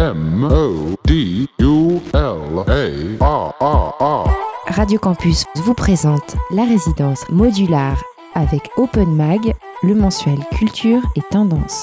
Radio Campus vous présente la résidence Modular avec Open Mag, le mensuel Culture et Tendance.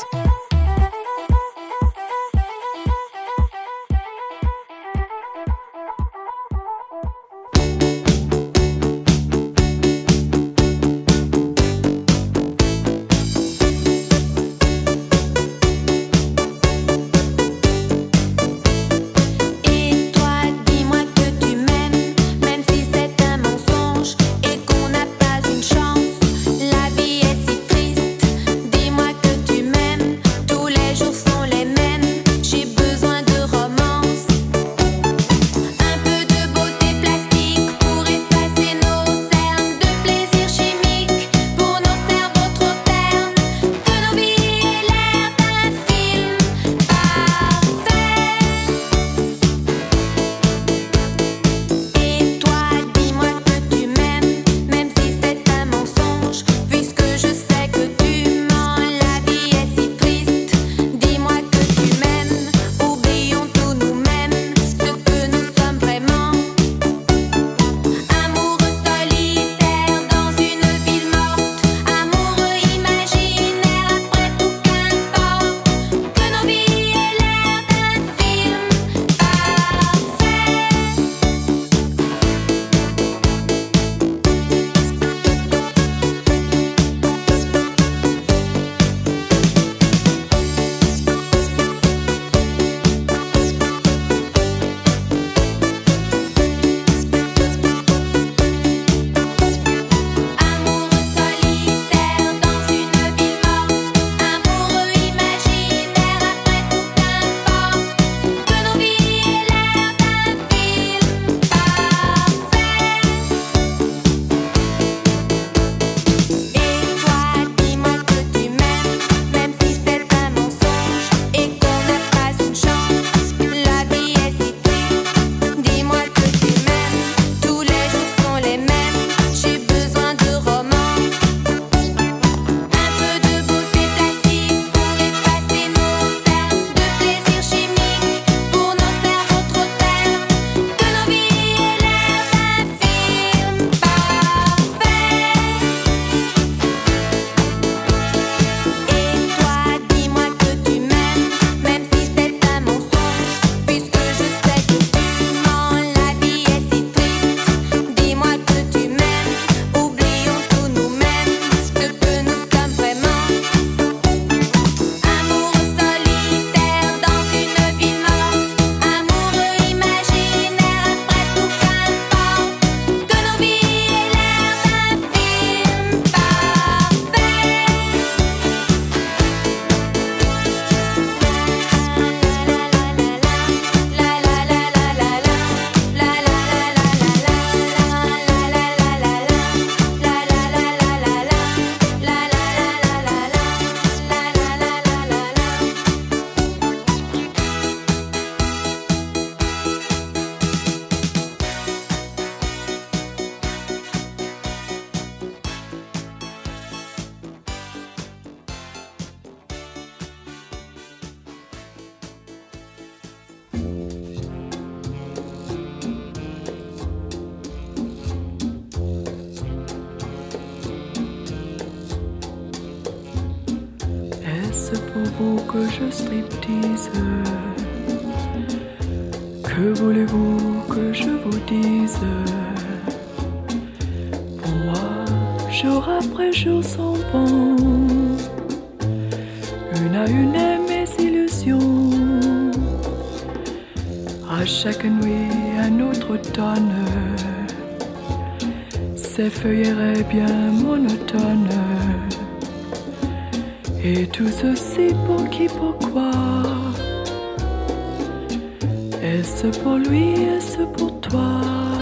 Est-ce pour vous que je striptease? Que voulez-vous que je vous dise? Pour moi, jour après jour s'en vont, une à une mes illusions. À chaque nuit un autre automne s'effeuillerait bien monotone. Et tout ceci pour qui, pourquoi? Est-ce pour lui, est-ce pour toi?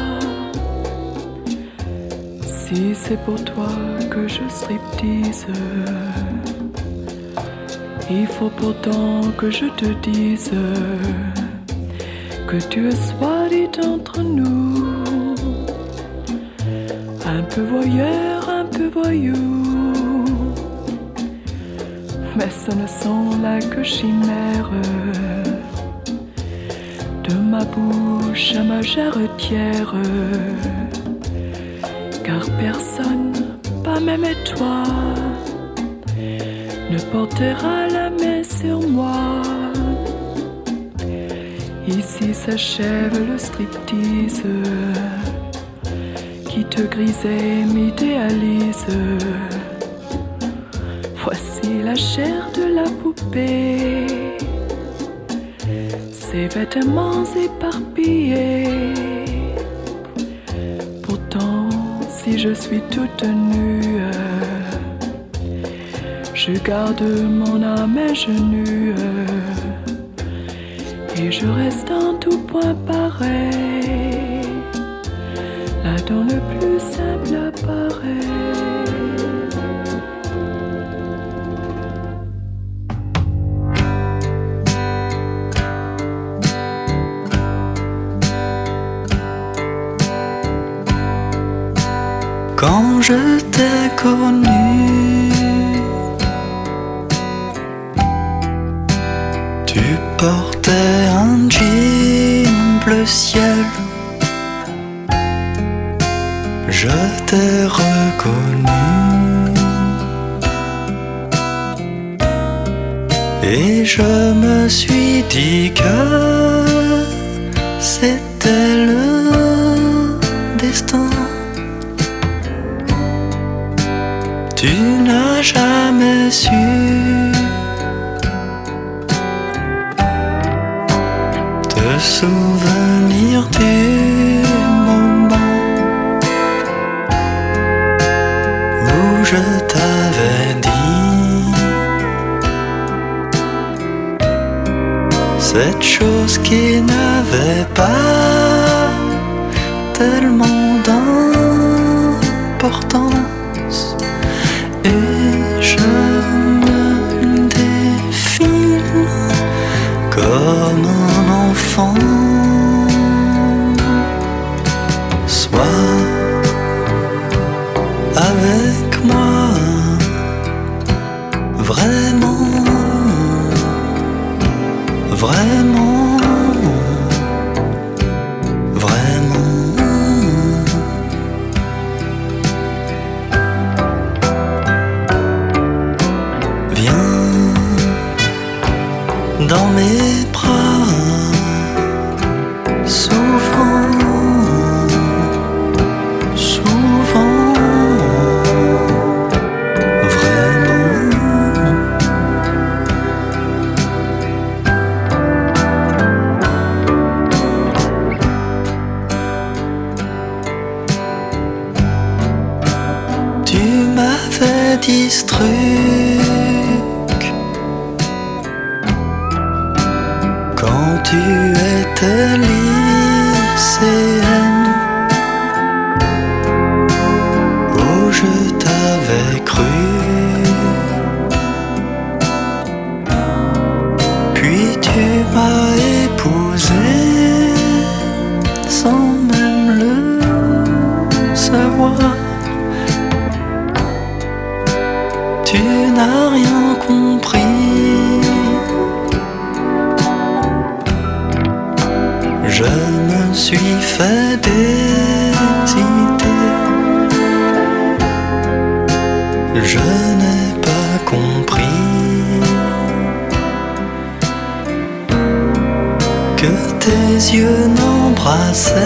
Si c'est pour toi que je striptease, il faut pourtant que je te dise que tu sois dit entre nous, un peu voyeur, un peu voyou. Mais ce ne sont là que chimères, de ma bouche à ma jarretière, car personne, pas même toi, ne portera la main sur moi. Ici s'achève le striptease qui te grisait m'idéalise. Voici la chair de la poupée, ses vêtements éparpillés. Pourtant, si je suis toute nue, je garde mon âme à genoux et je reste en tout point pareil, là dans le plus simple apparaît. Quand je t'ai connu, tu portais un jean bleu ciel. Je t'ai reconnu et je me suis dit que c'était le destin. Tu n'as jamais su te souvenir du moment où je t'avais dit cette chose qui n'avait pas tellement d'importance. Et je me défile comme un enfant. Sois avec moi, vraiment, vraiment, vraiment. Dans mes bras, souvent, souvent, vraiment. Tu m'avais distrait quand tu étais lycéenne, où je t'avais cru. Puis tu m'as épousé sans même le savoir. Tu n'as rien compris. Je me suis fait des idées. Je n'ai pas compris que tes yeux n'embrassaient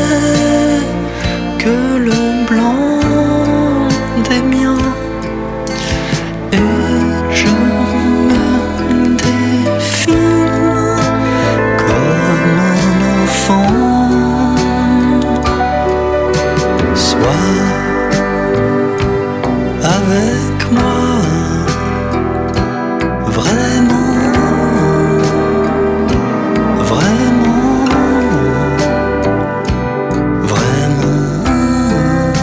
que le blanc des miens. Et je me défile comme un enfant. Sois avec moi, vraiment, vraiment, vraiment.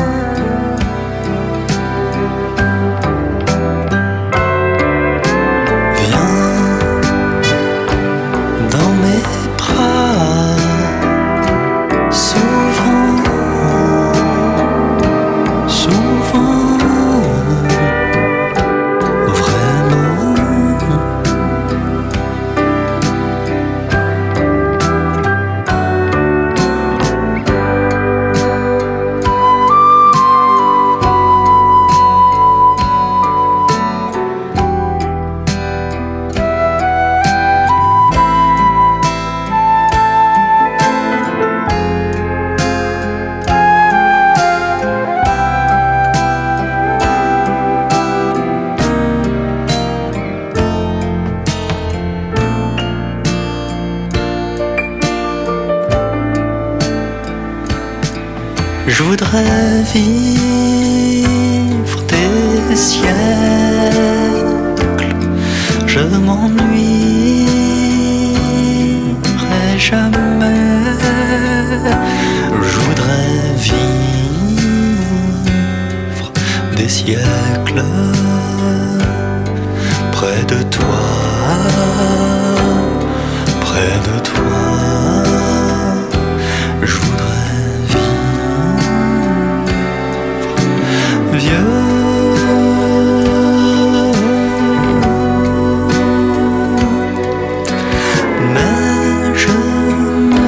Je voudrais vivre des siècles, je m'ennuierai jamais. Je voudrais vivre des siècles près de toi, près de toi. Je voudrais vivre vieux. Mais je me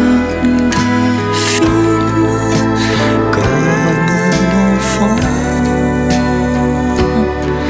défile comme un enfant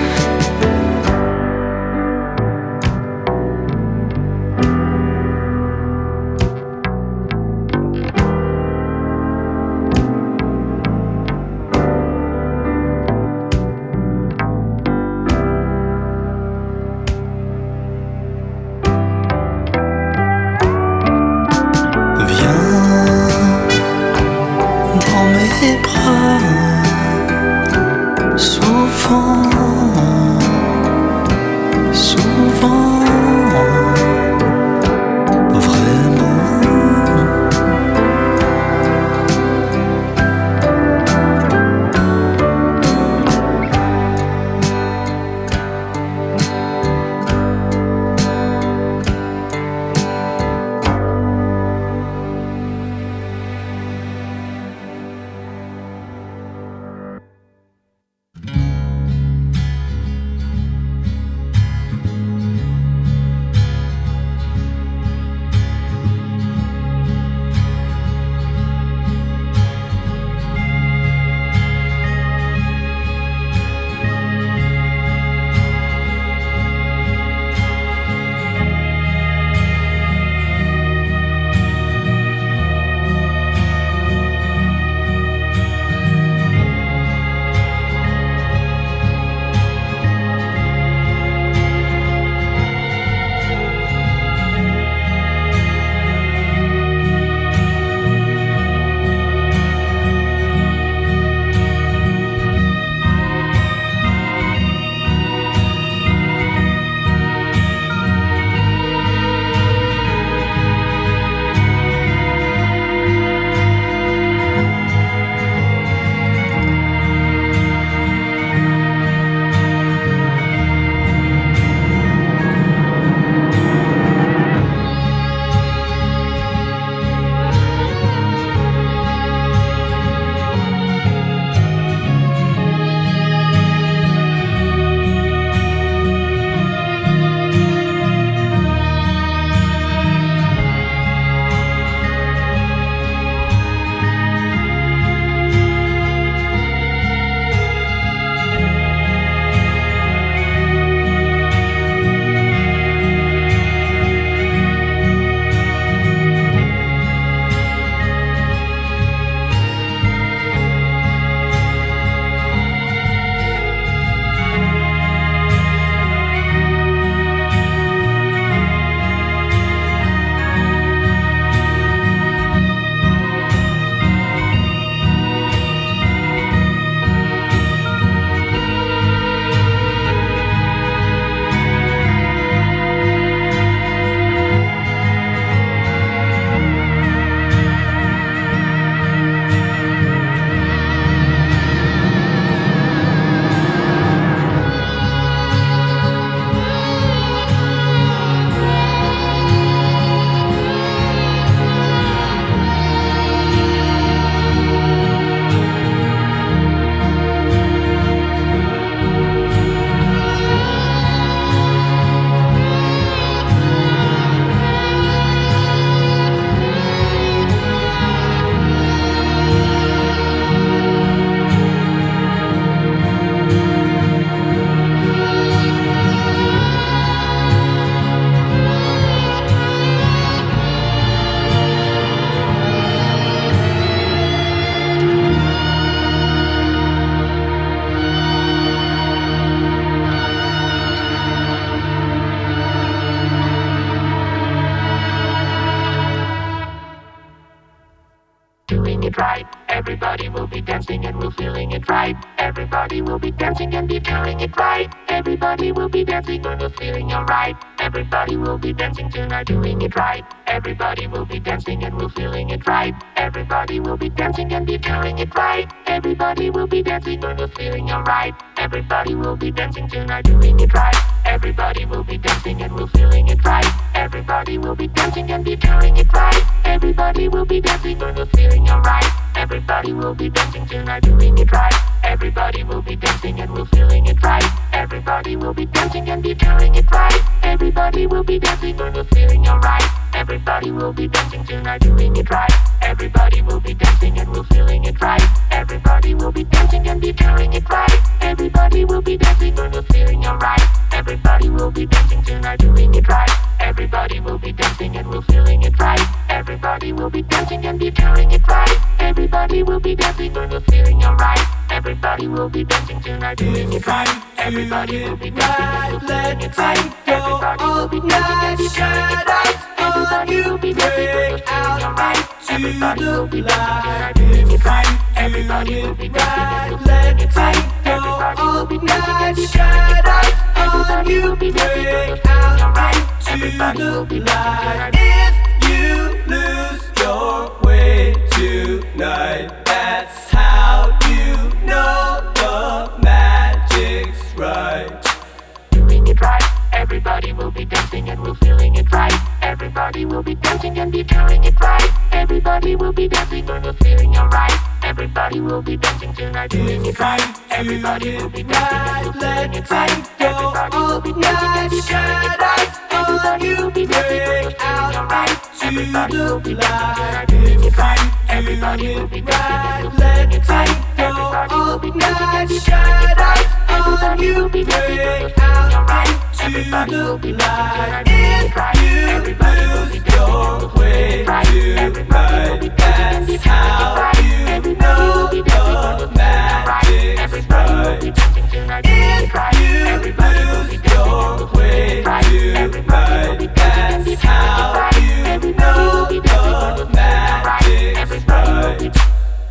doing it right. Everybody will be dancing and we're feeling it right. Everybody will be dancing and be feeling it right. Everybody will be dancing and we're feeling alright. Everybody will be dancing tonight, doing it right. Everybody will be dancing and we're feeling it right. Everybody will be dancing and be feeling it right. Everybody will be dancing and we're feeling alright. Everybody will be dancing tonight, doing it right. Everybody will be dancing and we're feeling it right. Everybody will be dancing and be feeling it right. Everybody will be dancing and we're feeling alright. Everybody will be dancing tonight, doing it right. Everybody will be dancing and we're feeling it right. Everybody will be dancing and be feeling it right. Everybody will be dancing and we're feeling alright. Everybody will be dancing tonight, doing it right. Everybody will be dancing and we're feeling it right. Everybody will be dancing and be feeling it right. Everybody will be dancing and we're feeling alright. Everybody will be dancing tonight, doing it right. Everybody will be dancing and we're feeling it right. Everybody will be dancing and be feeling it right. Everybody will be dancing and we're feeling alright. Everybody will be dancing tonight, doing it right. Everybody will be dancing and we're feeling it right. Everybody will be dancing and be feeling it right. Everybody will be dancing and we're feeling alright. Everybody will be dancing tonight, doing it right. Everybody will be dancing and we're feeling it right. Everybody will be dancing and be feeling it right. Everybody will be dancing and we're feeling alright. Everybody will be dancing tonight. If you lose your way tonight, that's how you know the magic's right. Doing it right. Everybody will be dancing and we're feeling it right. Everybody will be dancing and be feeling it right. Everybody will be dancing and we're feeling alright. Everybody will be dancing tonight, doing it right. Everybody will be dancing and we're feeling it right. Everybody will be dancing and be feeling it right. Everybody will be dancing and we're feeling alright. Everybody will be dancing tonight, doing it right. Everybody will be dancing and we're feeling it right. Everybody will be dancing and be feeling it right. Everybody will be dancing and we're feeling alright. Everybody will be dancing tonight, doing it right. Everybody will be dancing and we're feeling it right. Everybody will be dancing and be feeling it right. Everybody will be dancing and we're feeling right. Everybody will be dancing tonight, doing it right. Everybody will be dancing and we're feeling it right. Everybody will be dancing and be feeling it right. Everybody will be dancing and we're feeling it right. Everybody will be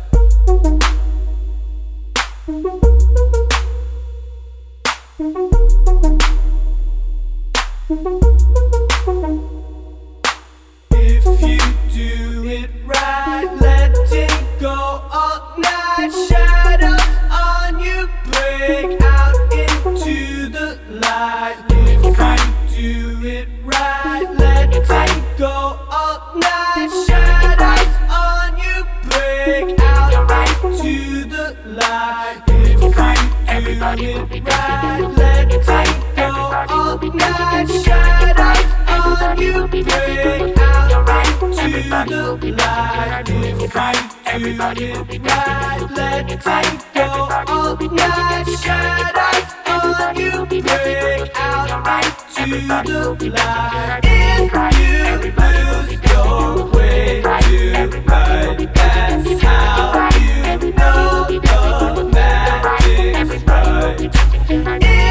If you do it right, letting go all night, shadows on you break out into the light. If you do it right, letting go all night, shadows on you break out into the light. If you do it right, letting go all night, shadows on you break out into the light. If you do it right, letting go all night, shadows on you break out into the light. If you lose your way tonight, that's how you know the magic's right. If you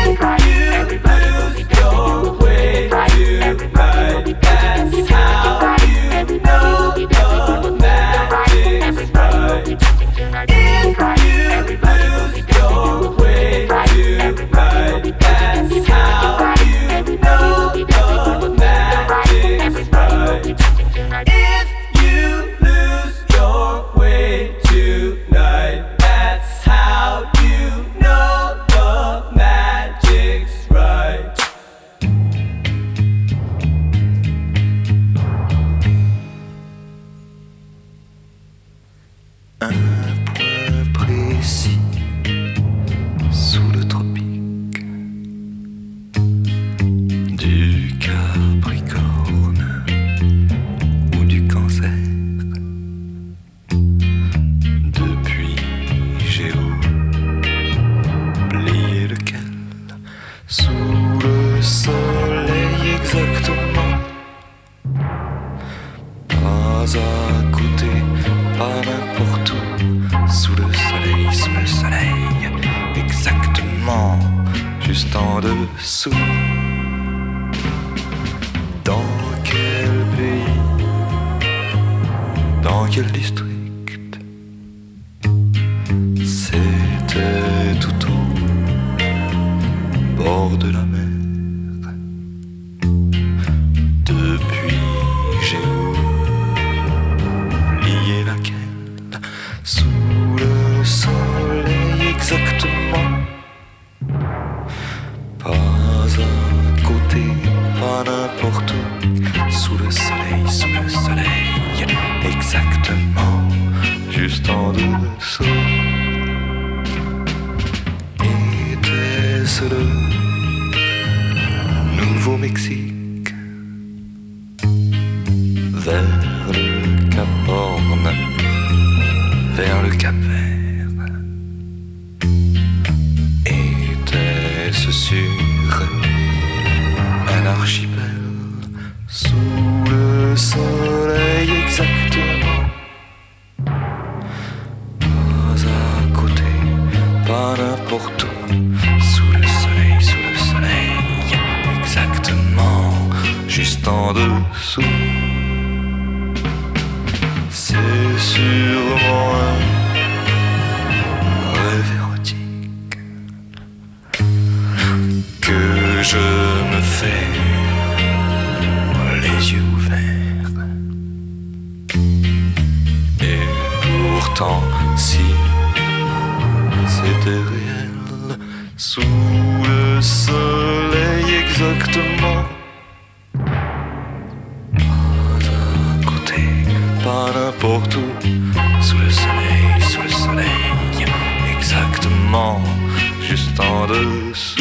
lose your way tonight, that's how you know the magic's right. If you lose your way tonight, that's how you know the magic's right. If you lose your way tonight, that's how you know the magic's right. Un point précis sous le tropique du Capricorne ou du Cancer. Depuis j'ai oublié lequel, sous le soleil exactement, pas à côté, pas n'importe où, sous le soleil, exactement, juste en dessous. Dans quel pays, dans quel district, exactement, juste en dessous. Était-ce le Nouveau-Mexique, vers le Cap Horn, vers le Cap Vert? Était-ce sur un archipel, sous le soleil exactement? Pas à côté, pas n'importe où, sous le soleil, exactement, juste en dessous. C'est sûrement un rêve érotique que je me fais les yeux ouverts. Et pourtant, si c'était réel, sous le soleil exactement, pas à côté, pas n'importe où, sous le soleil, exactement, juste en dessous.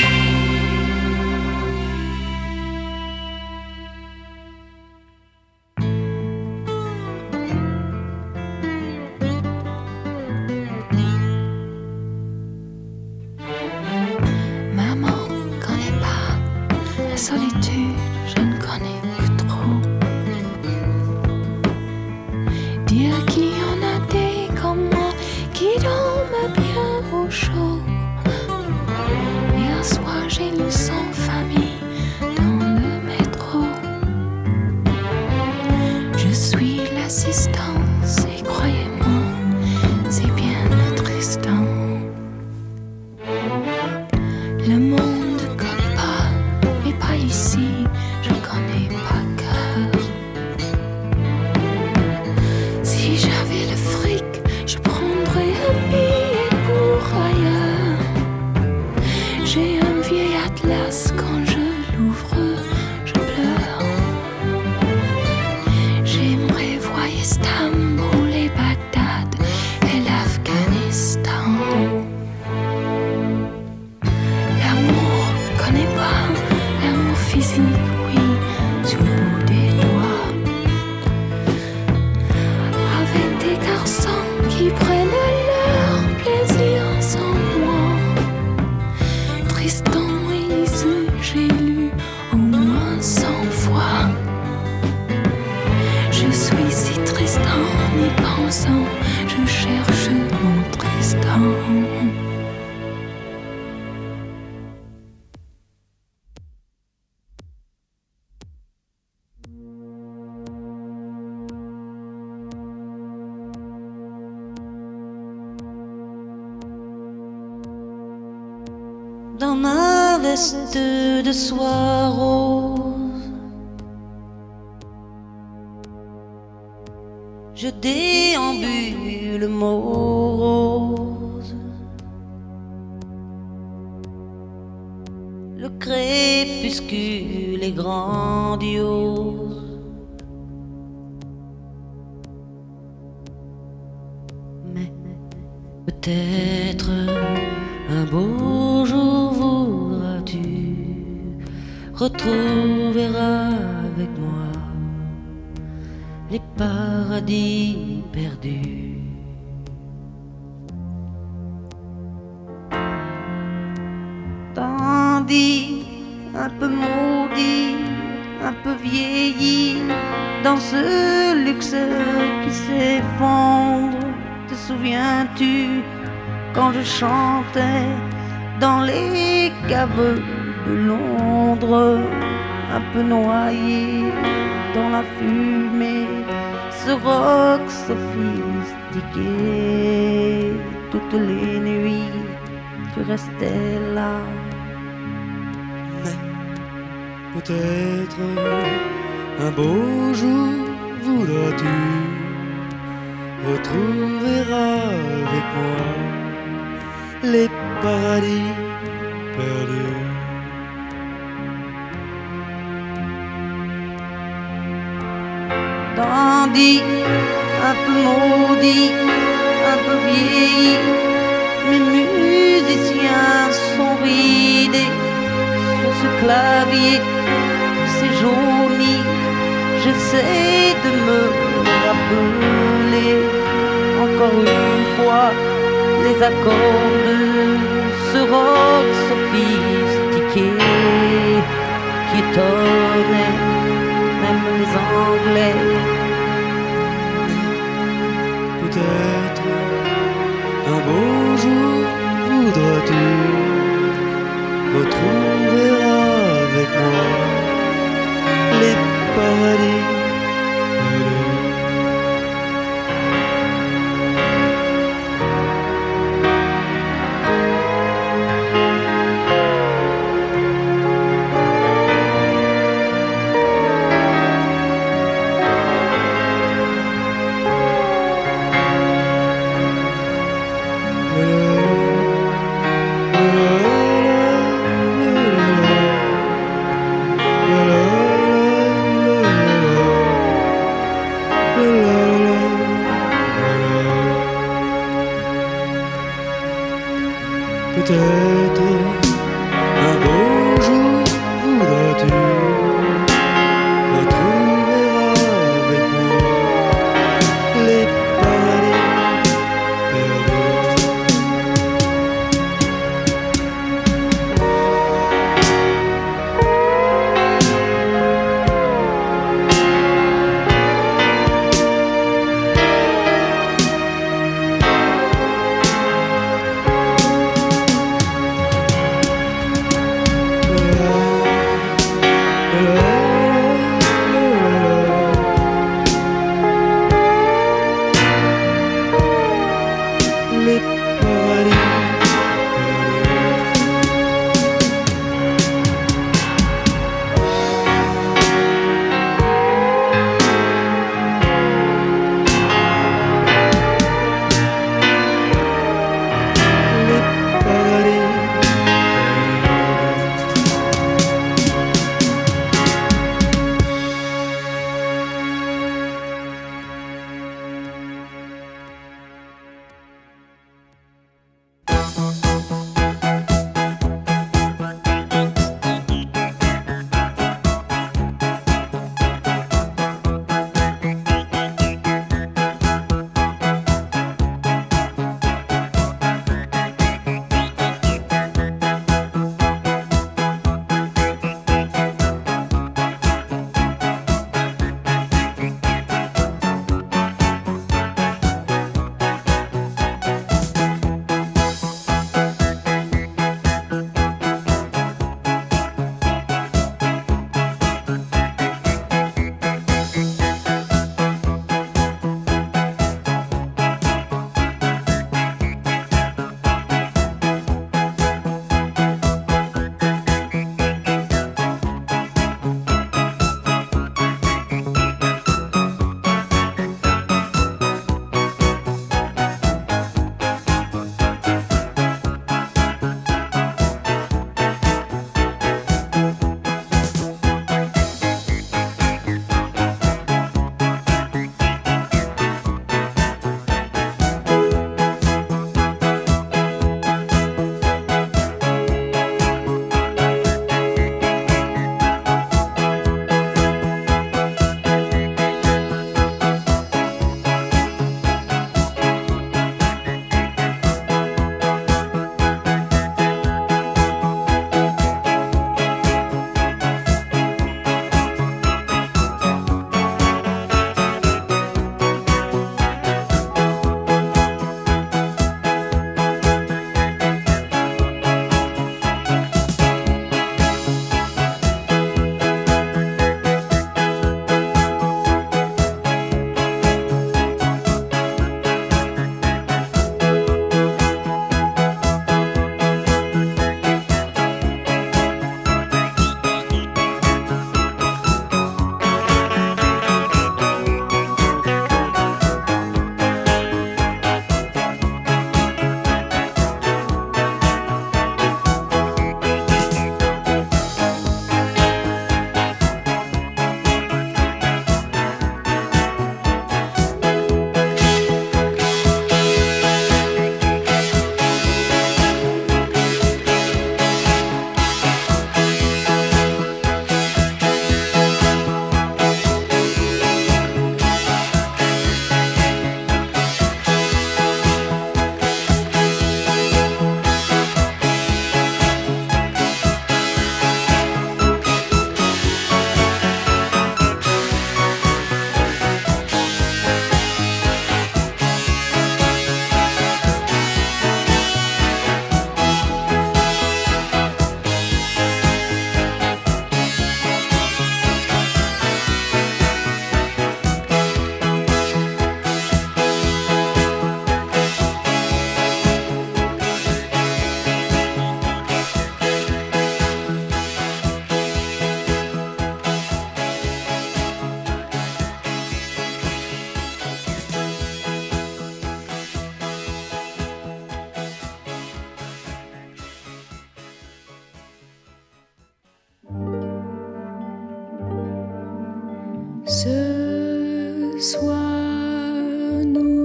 Dans ma veste de soie rose, je déambule morose. Le crépuscule est grandiose, mais peut-être un beau jour voudras-tu retrouver avec moi les paradis perdus. Tandis un peu maudit, un peu vieilli, dans ce luxe qui s'effondre, te souviens-tu quand je chantais dans les caves de Londres, un peu noyé dans la fumée, ce rock sophistiqué. Toutes les nuits, tu restais là. Mais peut-être un beau jour voudras-tu retrouver avec moi les paradis perdus. Tandis un peu maudit, un peu vieilli. Mes musiciens sont ridés sur ce clavier, c'est jauni. J'essaie de me rappeler encore une fois les accords de ce rock sophistiqué qui étonnait même les Anglais. Peut-être un beau jour voudras-tu retrouver avec moi les paradis perdus. Peut-être un beau jour voudras-tu retrouver avec moi les paradis perdus.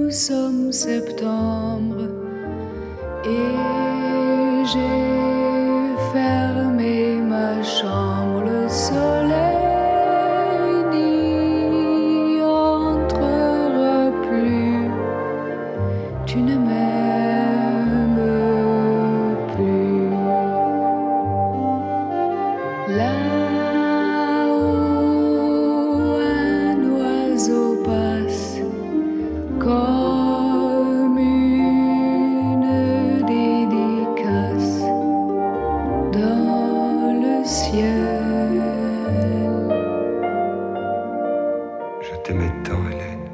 nous sommes septembre et j'ai fermé ma chambre, le soleil n'y entrera plus, tu ne m'aimes plus. Là-haut un oiseau passe comme une dédicace dans le ciel. Je t'aimais tant, Hélène.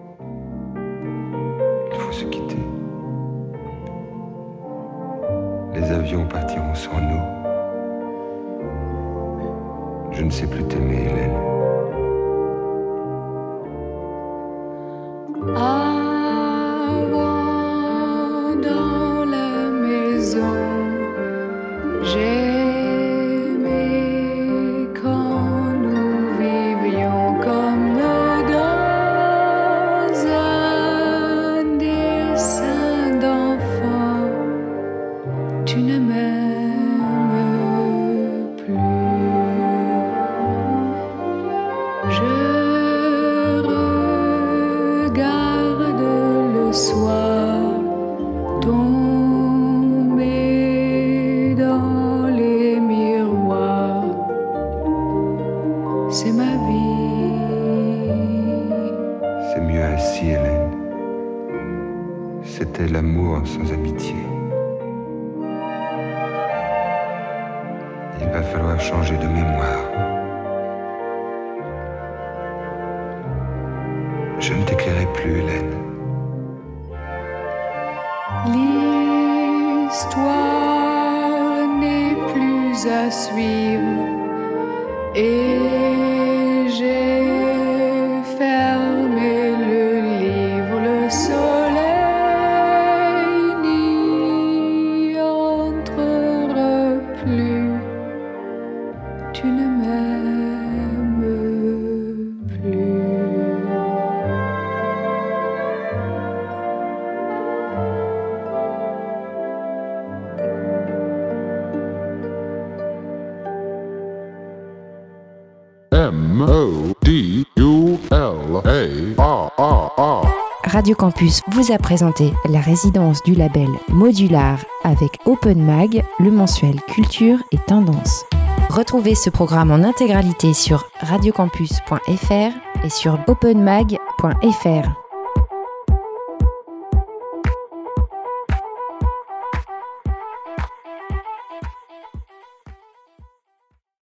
Il faut se quitter. Les avions partiront sans nous. Je ne sais plus t'aimer, Hélène. Avant dans la maison, j'aimais quand nous vivions comme dans un dessin d'enfant. Tu ne m'aimes plus. Je regarde le soir tomber dans les miroirs. C'est ma vie. C'est mieux ainsi, Hélène. C'était l'amour sans amitié. Il va falloir changer de mémoire. Je ne t'éclairai plus, Hélène. L'histoire n'est plus à suivre et j'ai fermé le livre. Le soleil n'y entrera plus. Tu ne m'aimes plus. MODULAR. Radio Campus vous a présenté la résidence du label Modular avec Open Mag, le mensuel Culture et Tendance. Retrouvez ce programme en intégralité sur radiocampus.fr et sur openmag.fr.